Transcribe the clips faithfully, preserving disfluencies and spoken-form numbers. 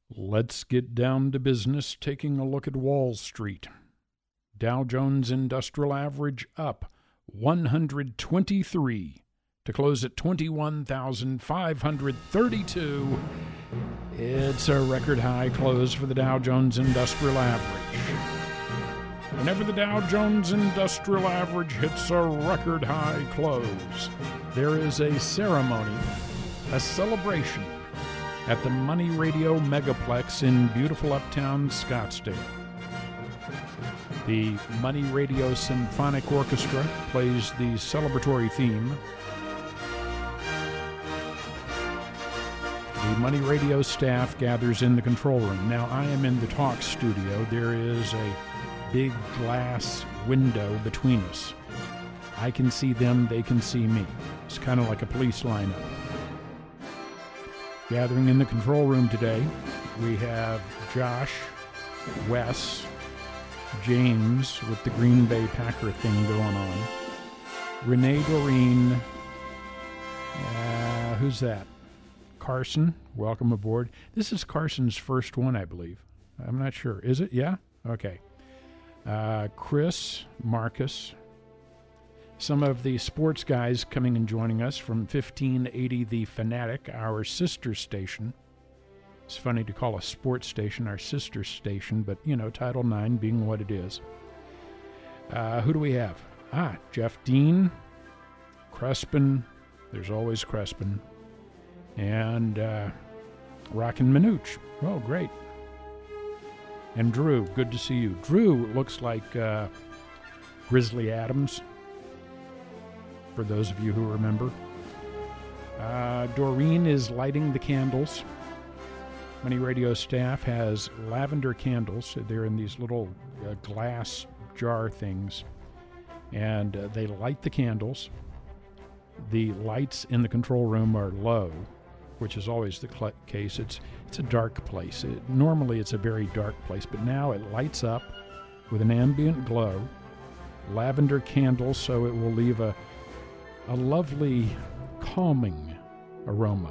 Let's get down to business, taking a look at Wall Street. Dow Jones Industrial Average up one hundred twenty-three to close at twenty-one thousand five hundred thirty-two. It's a record high close for the Dow Jones Industrial Average. Whenever the Dow Jones Industrial Average hits a record high close, there is a ceremony, a celebration at the Money Radio Megaplex in beautiful uptown Scottsdale. The Money Radio Symphonic Orchestra plays the celebratory theme. The Money Radio staff gathers in the control room. Now, I am in the talk studio. There is a big glass window between us. I can see them, they can see me. It's kind of like a police lineup. Gathering in the control room today, we have Josh, Wes, James with the Green Bay Packer thing going on, Renee Doreen, uh, who's that? Carson, welcome aboard. This is Carson's first one, I believe. I'm not sure. Is it? Yeah? Okay. Uh, Chris, Marcus, some of the sports guys coming and joining us from fifteen eighty The Fanatic, our sister station. It's funny to call a sports station our sister station, but, you know, Title nine being what it is. Uh, who do we have? Ah, Jeff Dean, Crespin, there's always Crespin, and uh, Rockin' Minuch. Oh, great. And Drew, good to see you. Drew looks like uh, Grizzly Adams, for those of you who remember. Uh, Doreen is lighting the candles. Money Radio staff has lavender candles. They're in these little uh, glass jar things, and uh, they light the candles. The lights in the control room are low, which is always the cl- case. It's it's a dark place. It, normally it's a very dark place, but now it lights up with an ambient glow. Lavender candles, so it will leave a a lovely, calming aroma.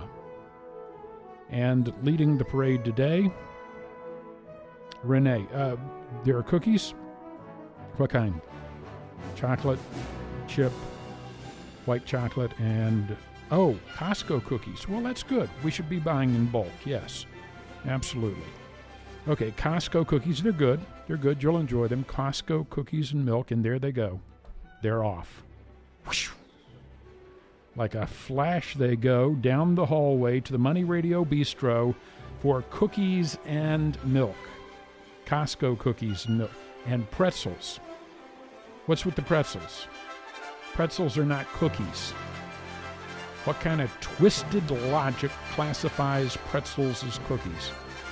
And leading the parade today, Renee. Uh, there are cookies? What kind? Chocolate, chip, white chocolate, and, oh, Costco cookies. Well, that's good. We should be buying in bulk, yes. Absolutely. Okay, Costco cookies, they're good. They're good. You'll enjoy them. Costco cookies and milk, and there they go. They're off. Whoosh. Like a flash, they go down the hallway to the Money Radio Bistro for cookies and milk. Costco cookies and milk. And pretzels. What's with the pretzels? Pretzels are not cookies. What kind of twisted logic classifies pretzels as cookies?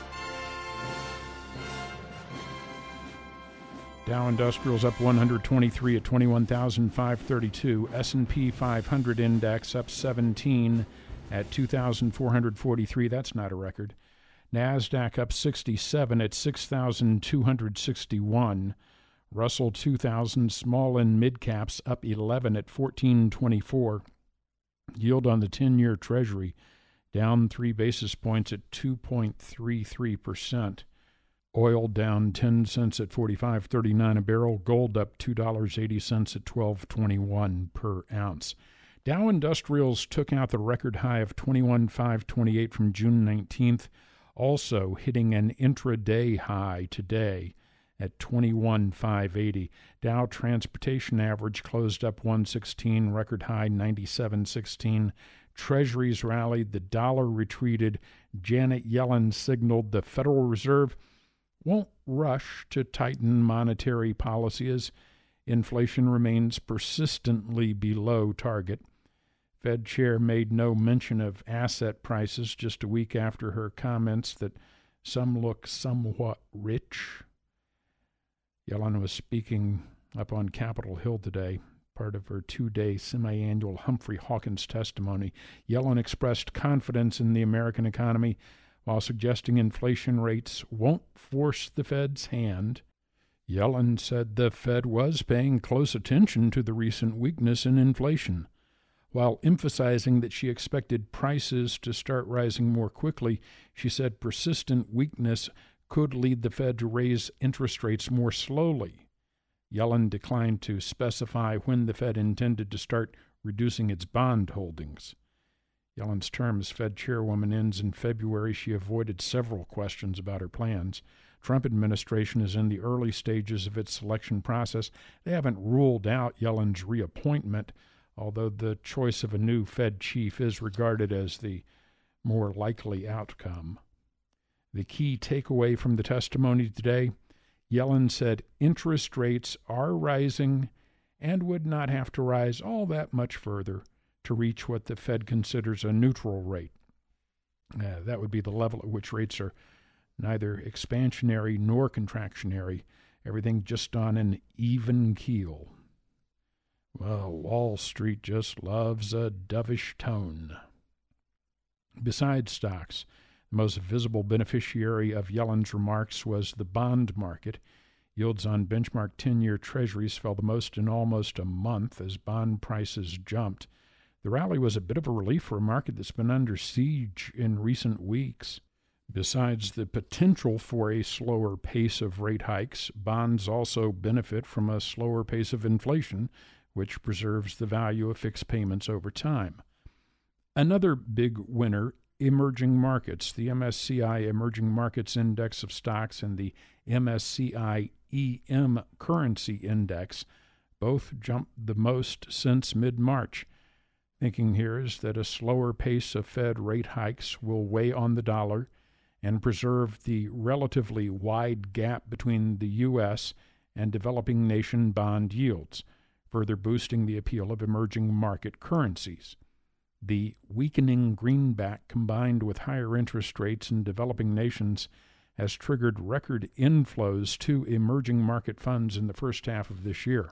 Dow Industrial's up one hundred twenty-three at twenty-one thousand five hundred thirty-two. S and P five hundred index up seventeen at two thousand four hundred forty-three. That's not a record. NASDAQ up sixty-seven at six thousand two hundred sixty-one. Russell two thousand small and mid caps up eleven at fourteen twenty-four. Yield on the ten-year Treasury down three basis points at two point three three percent. Oil down ten cents at forty-five thirty-nine a barrel. Gold up two dollars and eighty cents at twelve twenty-one per ounce. Dow Industrials took out the record high of twenty-one thousand five hundred twenty-eight from June nineteenth, also hitting an intraday high today at twenty-one thousand five hundred eighty. Dow Transportation Average closed up one sixteen, record high ninety-seven sixteen. Treasuries rallied, the dollar retreated. Janet Yellen signaled the Federal Reserve won't rush to tighten monetary policy as inflation remains persistently below target. Fed chair made no mention of asset prices just a week after her comments that some look somewhat rich. Yellen was speaking up on Capitol Hill today, part of her two-day semi-annual Humphrey Hawkins testimony. Yellen expressed confidence in the American economy while suggesting inflation rates won't force the Fed's hand. Yellen said the Fed was paying close attention to the recent weakness in inflation. While emphasizing that she expected prices to start rising more quickly, she said persistent weakness could lead the Fed to raise interest rates more slowly. Yellen declined to specify when the Fed intended to start reducing its bond holdings. Yellen's term as Fed chairwoman ends in February. She avoided several questions about her plans. Trump administration is in the early stages of its selection process. They haven't ruled out Yellen's reappointment, although the choice of a new Fed chief is regarded as the more likely outcome. The key takeaway from the testimony today, Yellen said interest rates are rising and would not have to rise all that much further to reach what the Fed considers a neutral rate. Uh, that would be the level at which rates are neither expansionary nor contractionary, everything just on an even keel. Well, Wall Street just loves a dovish tone. Besides stocks, the most visible beneficiary of Yellen's remarks was the bond market. Yields on benchmark ten-year treasuries fell the most in almost a month as bond prices jumped. The rally was a bit of a relief for a market that's been under siege in recent weeks. Besides the potential for a slower pace of rate hikes, bonds also benefit from a slower pace of inflation, which preserves the value of fixed payments over time. Another big winner, emerging markets. The M S C I Emerging Markets Index of Stocks and the M S C I E M Currency Index both jumped the most since mid-March. Thinking here is that a slower pace of Fed rate hikes will weigh on the dollar and preserve the relatively wide gap between the U S and developing nation bond yields, further boosting the appeal of emerging market currencies. The weakening greenback combined with higher interest rates in developing nations has triggered record inflows to emerging market funds in the first half of this year.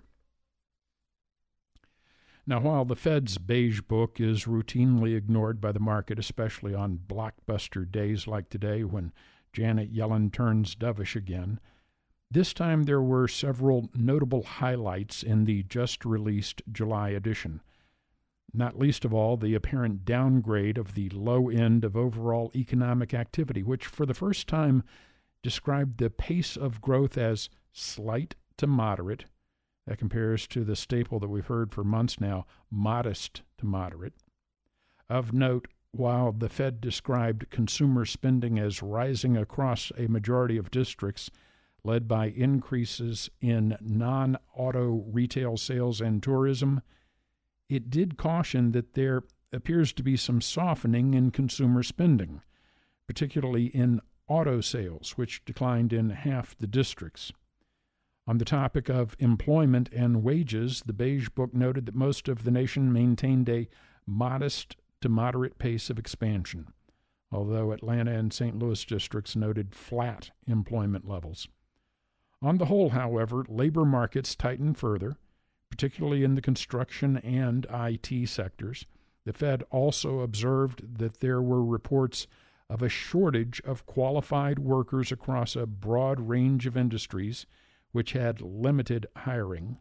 Now, while the Fed's beige book is routinely ignored by the market, especially on blockbuster days like today when Janet Yellen turns dovish again, this time there were several notable highlights in the just-released July edition. Not least of all, the apparent downgrade of the low end of overall economic activity, which for the first time described the pace of growth as slight to moderate. That compares to the staple that we've heard for months now, modest to moderate. Of note, while the Fed described consumer spending as rising across a majority of districts, led by increases in non-auto retail sales and tourism, it did caution that there appears to be some softening in consumer spending, particularly in auto sales, which declined in half the districts. On the topic of employment and wages, the Beige Book noted that most of the nation maintained a modest to moderate pace of expansion, although Atlanta and Saint Louis districts noted flat employment levels. On the whole, however, labor markets tightened further, particularly in the construction and I T sectors. The Fed also observed that there were reports of a shortage of qualified workers across a broad range of industries, which had limited hiring.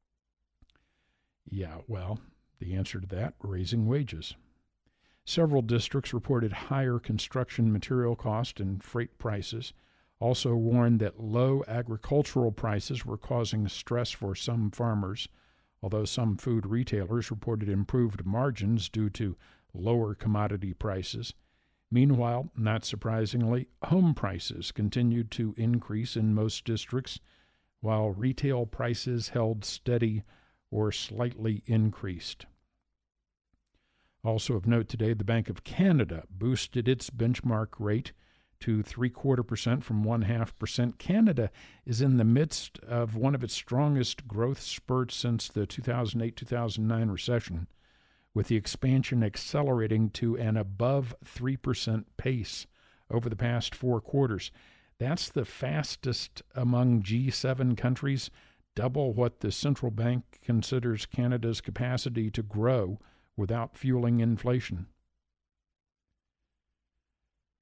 Yeah, well, the answer to that, raising wages. Several districts reported higher construction material costs and freight prices, also warned that low agricultural prices were causing stress for some farmers, although some food retailers reported improved margins due to lower commodity prices. Meanwhile, not surprisingly, home prices continued to increase in most districts, while retail prices held steady or slightly increased. Also of note today, the Bank of Canada boosted its benchmark rate to three-quarter percent from one-half percent. Canada is in the midst of one of its strongest growth spurts since the two thousand eight two thousand nine recession, with the expansion accelerating to an above three percent pace over the past four quarters. That's the fastest among G seven countries, double what the central bank considers Canada's capacity to grow without fueling inflation.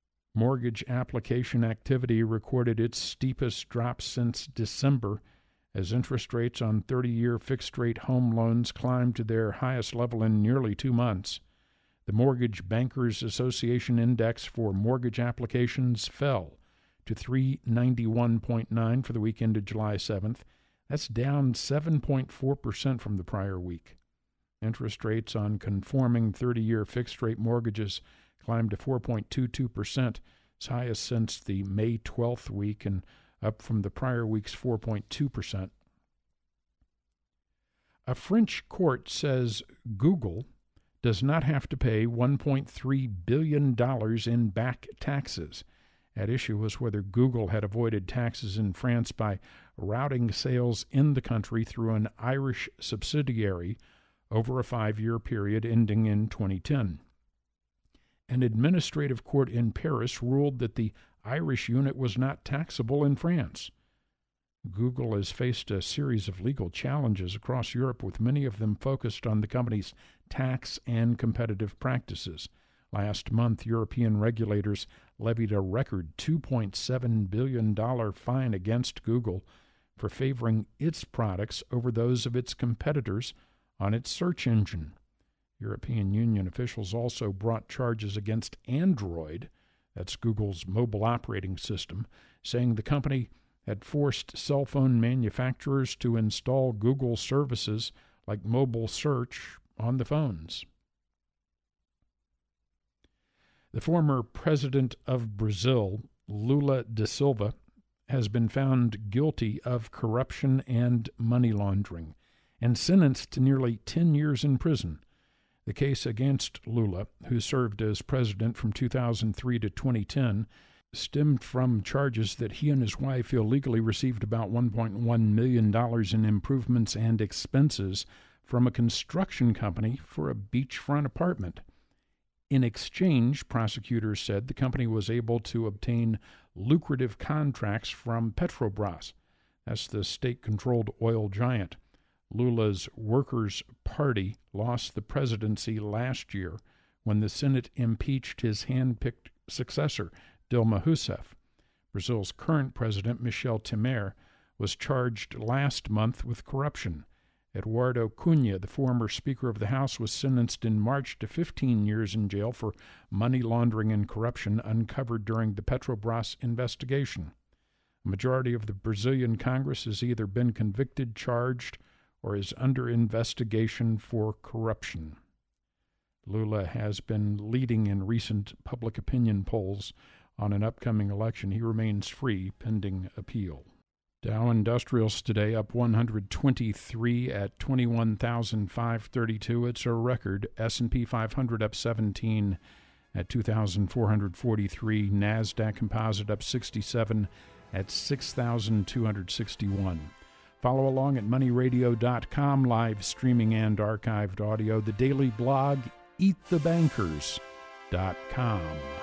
Mortgage application activity recorded its steepest drop since December as interest rates on thirty-year fixed-rate home loans climbed to their highest level in nearly two months. The Mortgage Bankers Association Index for mortgage applications fell to three ninety-one point nine for the week ended July seventh. That's down seven point four percent from the prior week. Interest rates on conforming thirty-year fixed-rate mortgages climbed to four point two two percent, its highest since the May twelfth week, and up from the prior week's four point two percent. A French court says Google does not have to pay one point three billion dollars in back taxes. At issue was whether Google had avoided taxes in France by routing sales in the country through an Irish subsidiary over a five-year period ending in twenty ten. An administrative court in Paris ruled that the Irish unit was not taxable in France. Google has faced a series of legal challenges across Europe, with many of them focused on the company's tax and competitive practices. Last month, European regulators levied a record two point seven billion dollars fine against Google for favoring its products over those of its competitors on its search engine. European Union officials also brought charges against Android, that's Google's mobile operating system, saying the company had forced cell phone manufacturers to install Google services like mobile search on the phones. The former president of Brazil, Lula da Silva, has been found guilty of corruption and money laundering and sentenced to nearly ten years in prison. The case against Lula, who served as president from two thousand three to twenty ten, stemmed from charges that he and his wife illegally received about one point one million dollars in improvements and expenses from a construction company for a beachfront apartment. In exchange, prosecutors said the company was able to obtain lucrative contracts from Petrobras. That's the state-controlled oil giant. Lula's Workers' Party lost the presidency last year when the Senate impeached his hand-picked successor, Dilma Rousseff. Brazil's current president, Michel Temer, was charged last month with corruption. Eduardo Cunha, the former Speaker of the House, was sentenced in March to fifteen years in jail for money laundering and corruption uncovered during the Petrobras investigation. A majority of the Brazilian Congress has either been convicted, charged, or is under investigation for corruption. Lula has been leading in recent public opinion polls on an upcoming election. He remains free pending appeal. Dow Industrials today up one hundred twenty-three at twenty-one thousand five hundred thirty-two. It's a record. S and P five hundred up seventeen at two thousand four hundred forty-three. NASDAQ Composite up sixty-seven at six thousand two hundred sixty-one. Follow along at money radio dot com, live streaming and archived audio. The daily blog, eat the bankers dot com.